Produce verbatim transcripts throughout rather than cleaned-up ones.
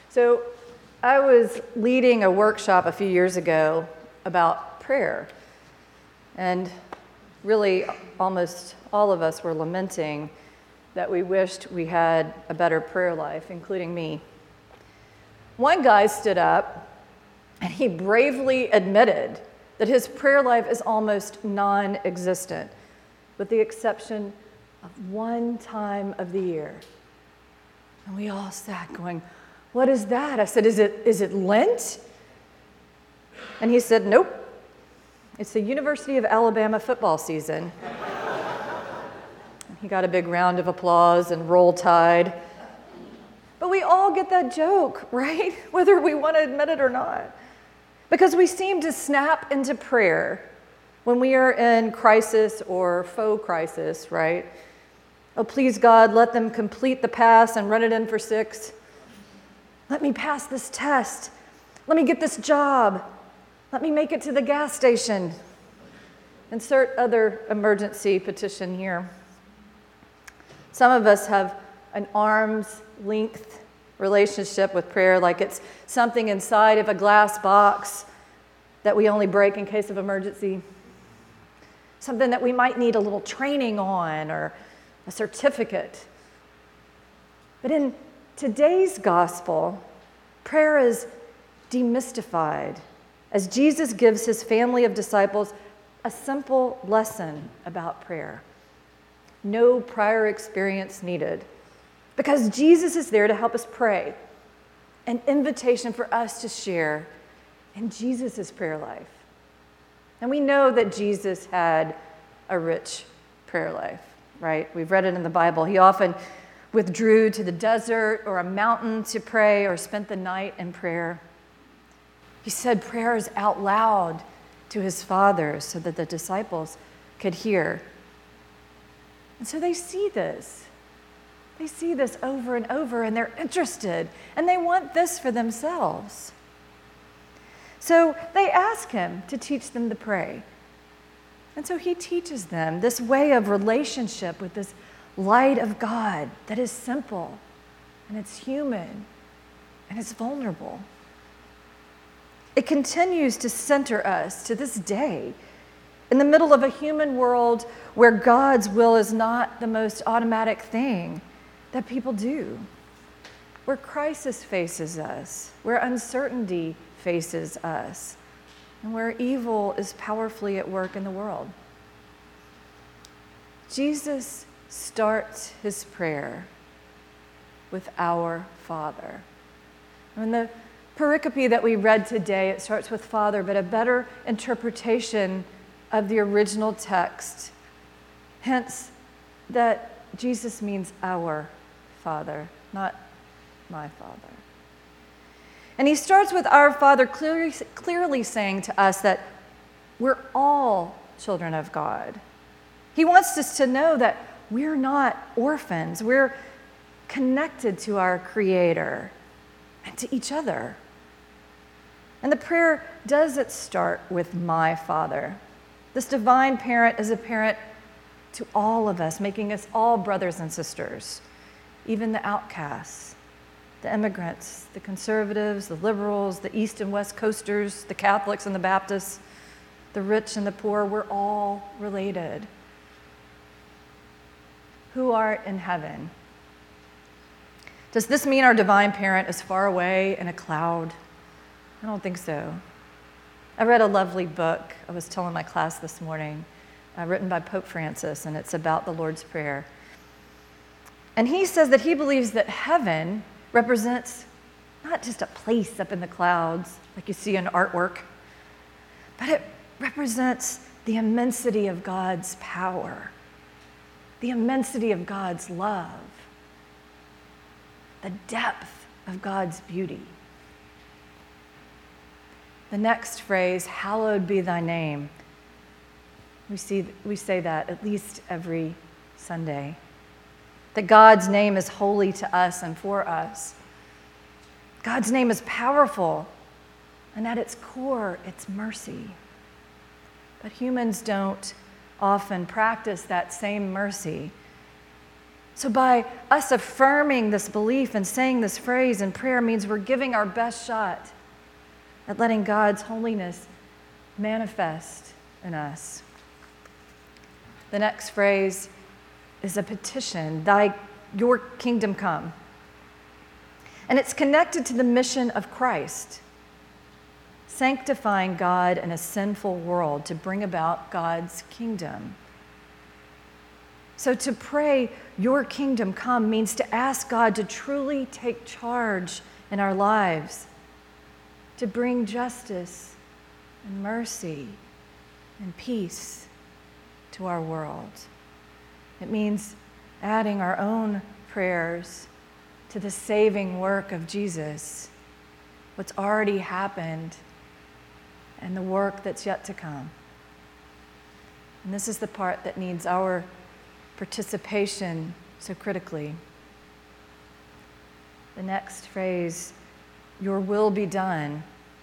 So I was leading a workshop a few years ago about prayer, and really almost all of us were lamenting that we wished we had a better prayer life, including me. One guy stood up and he bravely admitted that his prayer life is almost non-existent, with the exception of one time of the year. And we all sat going, "What is that?" I said, is it, is it Lent? And he said, "Nope. It's the University of Alabama football season." He got a big round of applause and Roll Tide. But we all get that joke, right? Whether we want to admit it or not. Because we seem to snap into prayer when we are in crisis or faux crisis, right? Oh, please, God, let them complete the pass and run it in for six. Let me pass this test. Let me get this job. Let me make it to the gas station. Insert other emergency petition here. Some of us have an arm's length relationship with prayer, like it's something inside of a glass box that we only break in case of emergency. Something that we might need a little training on or a certificate. But in today's gospel, prayer is demystified as Jesus gives his family of disciples a simple lesson about prayer. No prior experience needed, because Jesus is there to help us pray, an invitation for us to share in Jesus' prayer life. And we know that Jesus had a rich prayer life, right? We've read it in the Bible. He often withdrew to the desert or a mountain to pray or spent the night in prayer. He said prayers out loud to his Father so that the disciples could hear. And so they see this. They see this over and over, and they're interested, and they want this for themselves. So they ask him to teach them to pray. And so he teaches them this way of relationship with this light of God that is simple, and it's human, and it's vulnerable. It continues to center us to this day in the middle of a human world where God's will is not the most automatic thing that people do, where crisis faces us, where uncertainty faces us, and where evil is powerfully at work in the world. Jesus starts his prayer with our Father. In the pericope that we read today, it starts with Father, but a better interpretation of the original text, hence that Jesus means our Father, not my Father. And he starts with our Father, clearly, clearly saying to us that we're all children of God. He wants us to know that we're not orphans. We're connected to our Creator and to each other. And the prayer doesn't start with my Father. This divine parent is a parent to all of us, making us all brothers and sisters, even the outcasts, the immigrants, the conservatives, the liberals, the East and West Coasters, the Catholics and the Baptists, the rich and the poor. We're all related. Who art in heaven? Does this mean our divine parent is far away in a cloud? I don't think so. I read a lovely book, I was telling my class this morning, uh, written by Pope Francis, and it's about the Lord's Prayer. And he says that he believes that heaven represents not just a place up in the clouds, like you see in artwork, but it represents the immensity of God's power, the immensity of God's love, the depth of God's beauty. The next phrase, hallowed be thy name. We see, we say that at least every Sunday. That God's name is holy to us and for us. God's name is powerful, and at its core, it's mercy. But humans don't often practice that same mercy. So by us affirming this belief and saying this phrase in prayer means we're giving our best shot at letting God's holiness manifest in us. The next phrase is a petition, thy, your kingdom come. And it's connected to the mission of Christ, sanctifying God in a sinful world to bring about God's kingdom. So to pray, your kingdom come, means to ask God to truly take charge in our lives, to bring justice and mercy and peace to our world. It means adding our own prayers to the saving work of Jesus, what's already happened, and the work that's yet to come. And this is the part that needs our participation so critically. The next phrase, your will be done.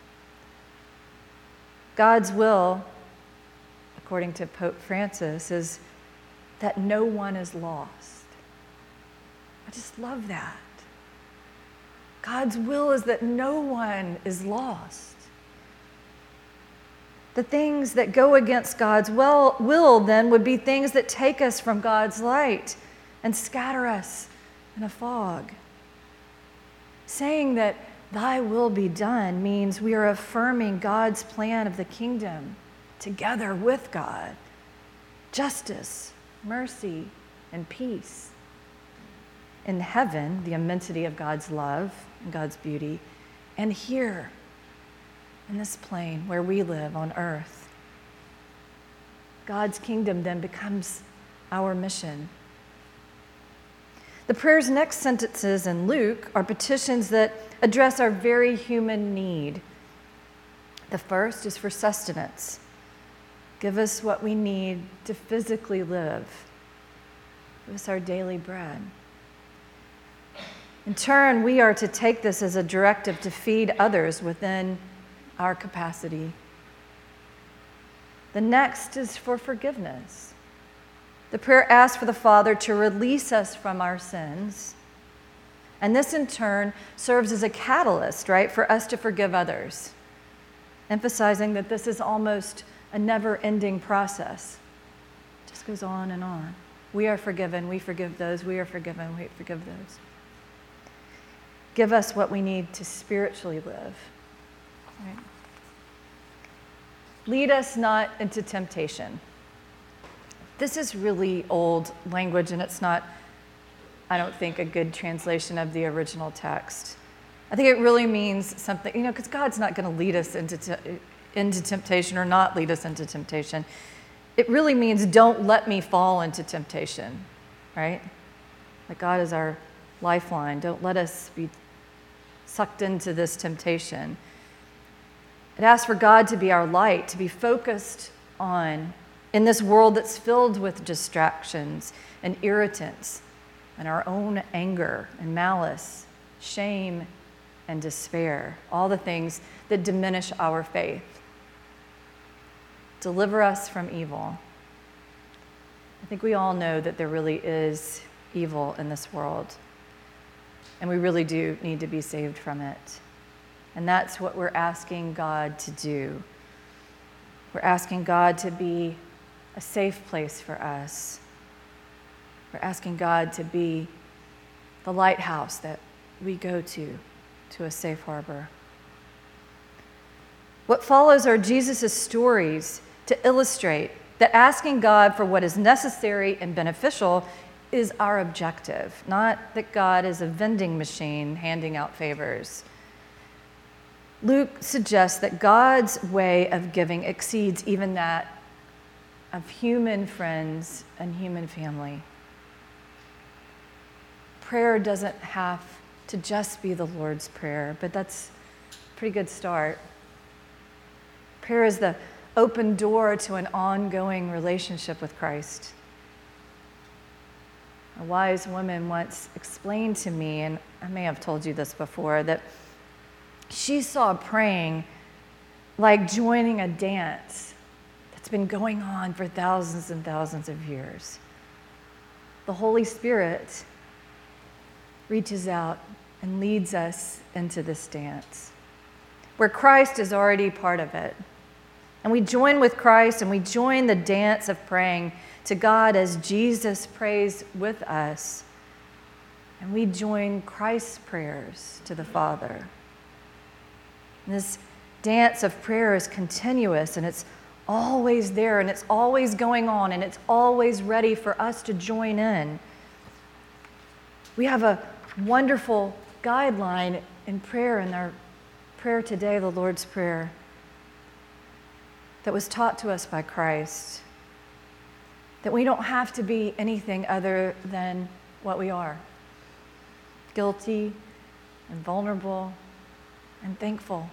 God's will, according to Pope Francis, is that no one is lost. I just love that. God's will is that no one is lost. The things that go against God's will, will then would be things that take us from God's light and scatter us in a fog. Saying that thy will be done means we are affirming God's plan of the kingdom together with God. Justice, mercy, and peace. In heaven, the immensity of God's love and God's beauty, and here, in this plane where we live on earth. God's kingdom then becomes our mission. The prayer's next sentences in Luke are petitions that address our very human need. The first is for sustenance. Give us what we need to physically live. Give us our daily bread. In turn, we are to take this as a directive to feed others within our capacity. The next is for forgiveness. The prayer asks for the Father to release us from our sins. And this, in turn, serves as a catalyst, right, for us to forgive others, emphasizing that this is almost a never-ending process. It just goes on and on. We are forgiven, we forgive those, we are forgiven, we forgive those. Give us what we need to spiritually live. Right? Lead us not into temptation. This is really old language, and it's not, I don't think, a good translation of the original text. I think it really means something, you know, because God's not going to lead us into, te- into temptation or not lead us into temptation. It really means don't let me fall into temptation, right? Like God is our lifeline. Don't let us be sucked into this temptation. It asks for God to be our light, to be focused on in this world that's filled with distractions and irritants and our own anger and malice, shame and despair, all the things that diminish our faith. Deliver us from evil. I think we all know that there really is evil in this world, and we really do need to be saved from it. And that's what we're asking God to do. We're asking God to be a safe place for us. We're asking God to be the lighthouse that we go to, to a safe harbor. What follows are Jesus' stories to illustrate that asking God for what is necessary and beneficial is our objective, not that God is a vending machine handing out favors. Luke suggests that God's way of giving exceeds even that of human friends and human family. Prayer doesn't have to just be the Lord's Prayer, but that's a pretty good start. Prayer is the open door to an ongoing relationship with Christ. A wise woman once explained to me, and I may have told you this before, that she saw praying like joining a dance that's been going on for thousands and thousands of years. the Holy Spirit reaches out and leads us into this dance, where Christ is already part of it. And we join with Christ and we join the dance of praying to God as Jesus prays with us. And we join Christ's prayers to the Father. And this dance of prayer is continuous, and it's always there, and it's always going on, and it's always ready for us to join in. We have a wonderful guideline in prayer in our prayer today, the Lord's Prayer, that was taught to us by Christ, that we don't have to be anything other than what we are, guilty and vulnerable and thankful.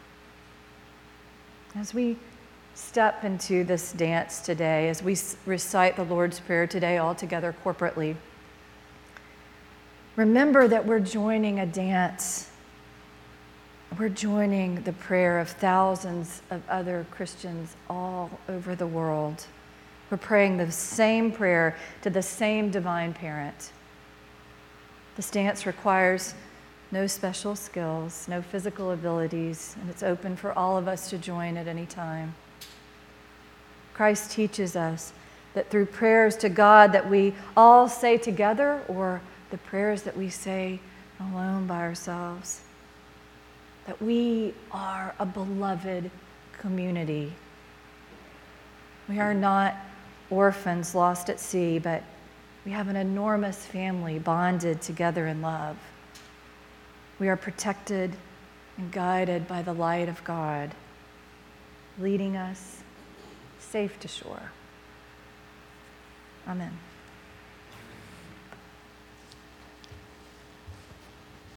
As we step into this dance today, as we recite the Lord's Prayer today all together corporately, remember that we're joining a dance. We're joining the prayer of thousands of other Christians all over the world. We're praying the same prayer to the same divine parent. This dance requires no special skills, no physical abilities, and it's open for all of us to join at any time. Christ teaches us that through prayers to God that we all say together, or the prayers that we say alone by ourselves, that we are a beloved community. We are not orphans lost at sea, but we have an enormous family bonded together in love. We are protected and guided by the light of God, leading us safe to shore. Amen.